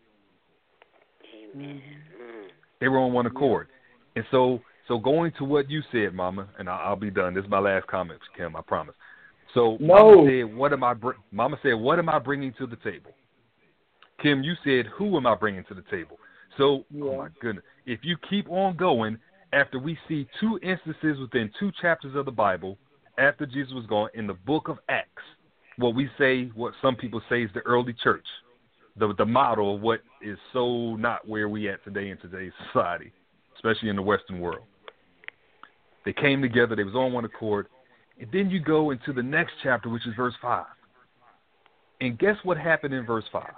Amen. They were on one accord. And so going to what you said, Mama, and I'll be done. This is my last comment, Kim, I promise. So Mama said, what am I bringing to the table? Kim, you said, who am I bringing to the table? So, oh my goodness, if you keep on going, after we see two instances within 2 chapters of the Bible, after Jesus was gone, in the book of Acts, what some people say is the early church, the model of what is so not where we at today in today's society, especially in the Western world. They came together, they was on one accord, and then you go into the next chapter, which is verse 5. And guess what happened in verse 5?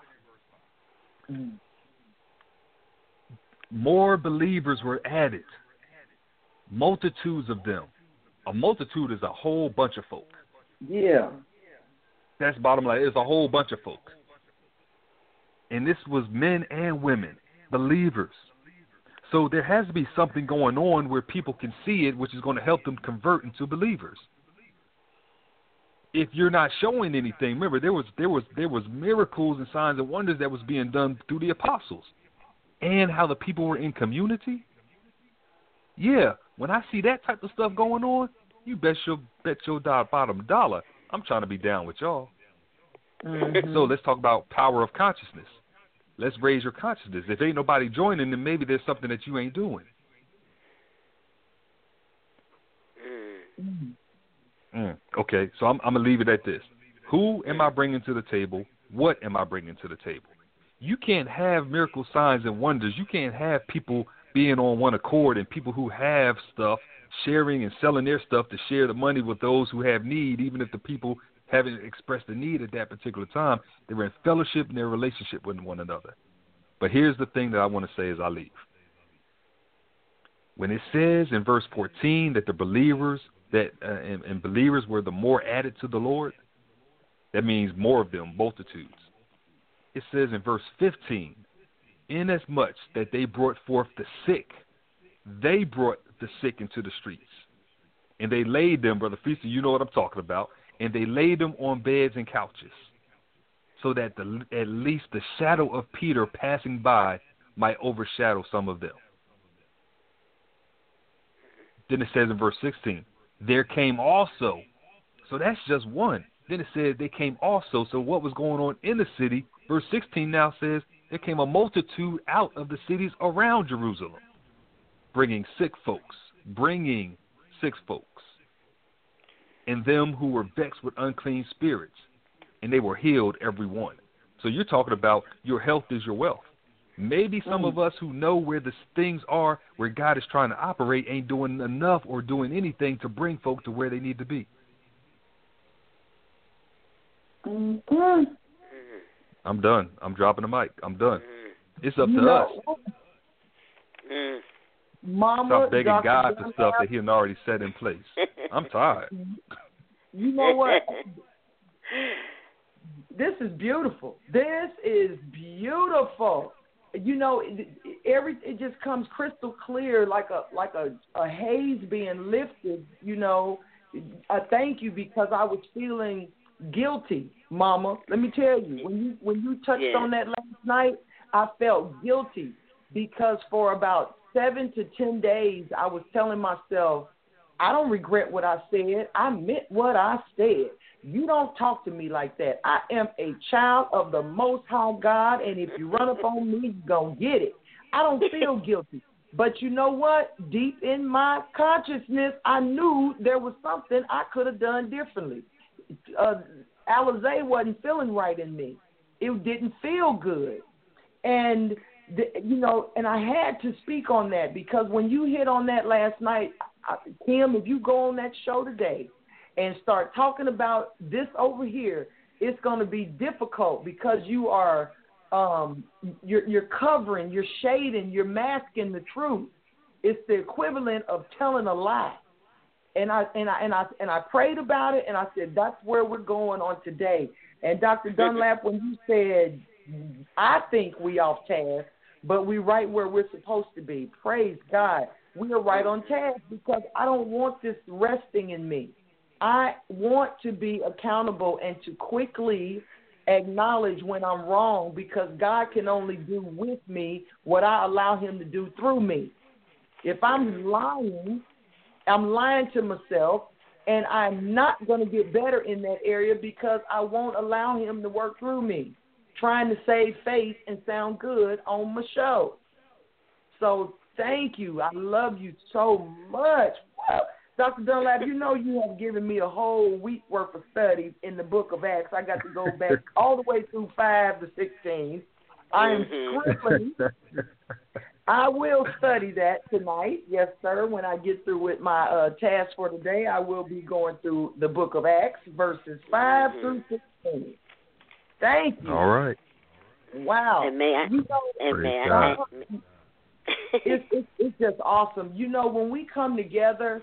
More believers were added, multitudes of them. A multitude is a whole bunch of folk. Yeah. That's bottom line. It's a whole bunch of folk. And this was men and women, believers. So there has to be something going on where people can see it, which is going to help them convert into believers. If you're not showing anything, remember there was miracles and signs and wonders that was being done through the apostles, and how the people were in community. Yeah, when I see that type of stuff going on, you bet your bottom dollar I'm trying to be down with y'all. So let's talk about power of consciousness. Let's raise your consciousness. If ain't nobody joining, then maybe there's something that you ain't doing. Okay, so I'm going to leave it at this. Who am I bringing to the table? What am I bringing to the table? You can't have miracle signs and wonders. You can't have people being on one accord and people who have stuff sharing and selling their stuff to share the money with those who have need, even if the people haven't expressed the need at that particular time. They're in fellowship and their relationship with one another. But here's the thing that I want to say as I leave. When it says in verse 14 that the believers and believers were the more added to the Lord, that means more of them, multitudes. It says in verse 15, inasmuch that they brought forth the sick, they brought the sick into the streets. And they laid them, Brother Feaster, you know what I'm talking about, and they laid them on beds and couches, so that at least the shadow of Peter passing by might overshadow some of them. Then it says in verse 16, there came also, so that's just one. Then it says they came also, so what was going on in the city? Verse 16 now says, there came a multitude out of the cities around Jerusalem, bringing sick folks, and them who were vexed with unclean spirits, and they were healed every one. So you're talking about your health is your wealth. Maybe some of us who know where the things are, where God is trying to operate, ain't doing enough or doing anything to bring folk to where they need to be. I'm done. I'm dropping the mic. I'm done. It's up to us. Mama, Stop begging Dr. God Dunlap, for stuff that He had already set in place. I'm tired. You know what? This is beautiful. This is beautiful. You know, it just comes crystal clear, like a haze being lifted. You know, I thank you because I was feeling guilty, Mama. Let me tell you, when you touched on that last night, I felt guilty because for about 7 to 10 days, I was telling myself, I don't regret what I said. I meant what I said. You don't talk to me like that. I am a child of the Most High God, and if you run up on me, you're going to get it. I don't feel guilty. But you know what? Deep in my consciousness, I knew there was something I could have done differently. Alizé wasn't feeling right in me. It didn't feel good. And, you know, and I had to speak on that because when you hit on that last night, Kim, if you go on that show today and start talking about this over here, it's going to be difficult because you are you're covering, you're shading, you're masking the truth. It's the equivalent of telling a lie. And I prayed about it, and I said that's where we're going on today. And Dr. Dunlap, when you said, I think we off task, but we right where we're supposed to be. Praise God. We are right on task because I don't want this resting in me. I want to be accountable and to quickly acknowledge when I'm wrong because God can only do with me what I allow him to do through me. If I'm lying to myself, and I'm not going to get better in that area because I won't allow him to work through me, trying to save face and sound good on my show. So thank you. I love you so much. Wow. Dr. Dunlap, you know you have given me a whole week worth of study in the book of Acts. I got to go back all the way through 5 to 16. I am scribbling. I will study that tonight, yes, sir. When I get through with my task for today, I will be going through the book of Acts, verses 5 through 16. Thank you. All right. Wow. And may I? You know, it's just awesome. You know, when we come together,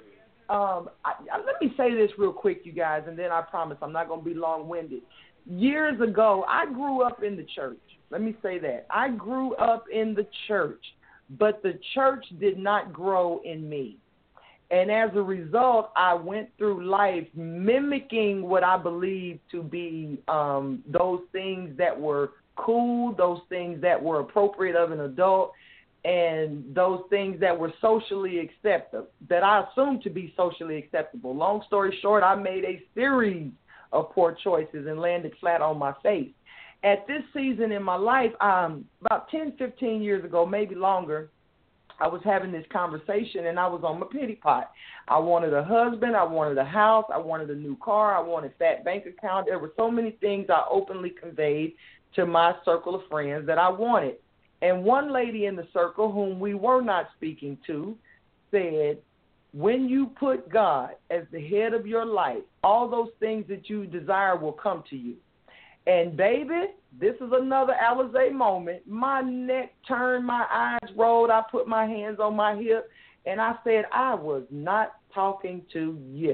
let me say this real quick, you guys, and then I promise I'm not going to be long-winded. Years ago, I grew up in the church. Let me say that. I grew up in the church, but the church did not grow in me. And as a result, I went through life mimicking what I believed to be those things that were cool, those things that were appropriate of an adult, and those things that were socially acceptable, that I assumed to be socially acceptable. Long story short, I made a series of poor choices and landed flat on my face. At this season in my life, about 10, 15 years ago, maybe longer, I was having this conversation, and I was on my pity pot. I wanted a husband. I wanted a house. I wanted a new car. I wanted a fat bank account. There were so many things I openly conveyed to my circle of friends that I wanted. And one lady in the circle, whom we were not speaking to, said, when you put God as the head of your life, all those things that you desire will come to you. And, baby, this is another Alizé moment. My neck turned, my eyes rolled, I put my hands on my hip, and I said, I was not talking to you.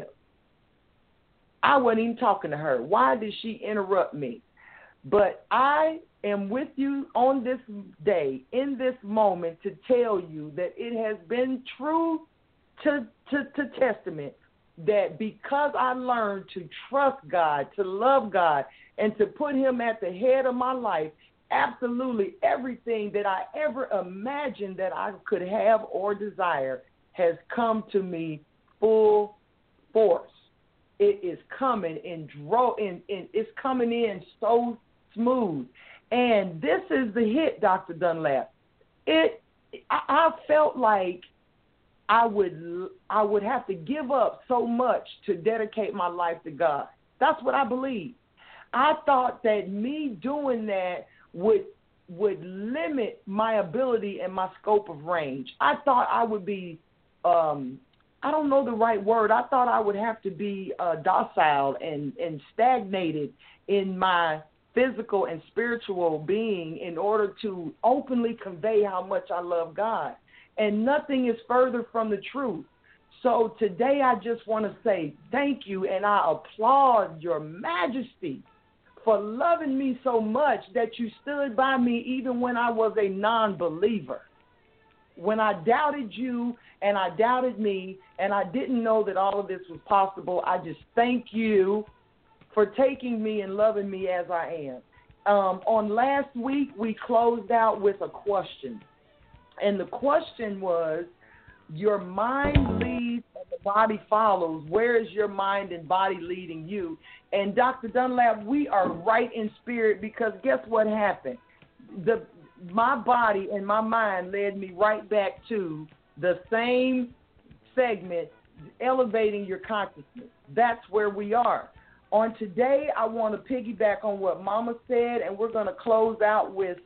I wasn't even talking to her. Why did she interrupt me? But I am with you on this day, in this moment, to tell you that it has been true to testament that because I learned to trust God, to love God, and to put him at the head of my life, absolutely everything that I ever imagined that I could have or desire has come to me full force. It is coming it's coming in so smooth. And this is the hit, Dr. Dunlap. I felt like I would have to give up so much to dedicate my life to God. That's what I believe. I thought that me doing that would limit my ability and my scope of range. I thought I would be, I don't know the right word. I thought I would have to be docile and stagnated in my physical and spiritual being in order to openly convey how much I love God. and nothing is further from the truth. So today I just want to say thank you, and I applaud your majesty for loving me so much that you stood by me even when I was a non-believer. When I doubted you and I doubted me and I didn't know that all of this was possible, I just thank you for taking me and loving me as I am. On last week, we closed out with a question. And the question was, your mind leads and the body follows. Where is your mind and body leading you? And Dr. Dunlap, we are right in spirit, because guess what happened? My body and my mind led me right back to the same segment, elevating your consciousness. That's where we are. On today, I want to piggyback on what Mama said, and we're going to close out with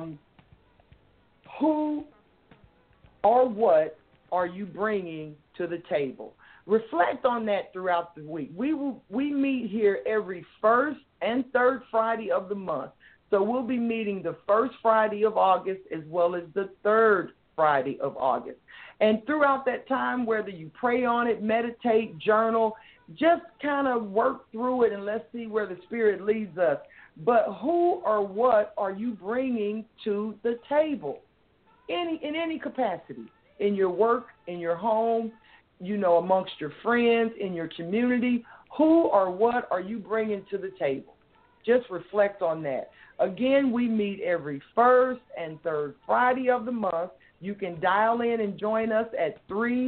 who or what are you bringing to the table? Reflect on that throughout the week. We meet here every first and third Friday of the month. So we'll be meeting the first Friday of August as well as the third Friday of August. And throughout that time, whether you pray on it, meditate, journal, just kind of work through it and let's see where the Spirit leads us. But who or what are you bringing to the table in any capacity? In your work, in your home, amongst your friends, in your community, who or what are you bringing to the table? Just reflect on that. Again, we meet every first and third Friday of the month. You can dial in and join us at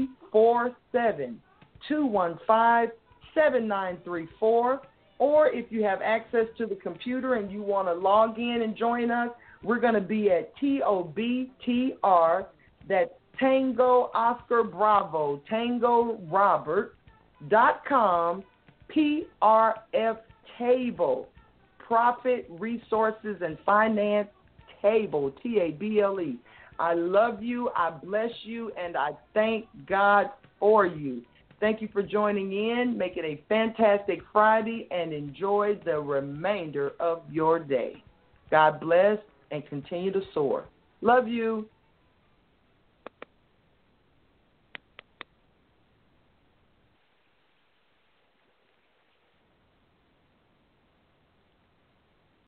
347-215-7934. Or if you have access to the computer and you want to log in and join us, we're going to be at TOBTR, that's Tango Oscar Bravo, Tango Robert.com, PRF Table, Profit Resources and Finance Table, TABLE. I love you, I bless you, and I thank God for you. Thank you for joining in. Make it a fantastic Friday and enjoy the remainder of your day. God bless and continue to soar. Love you.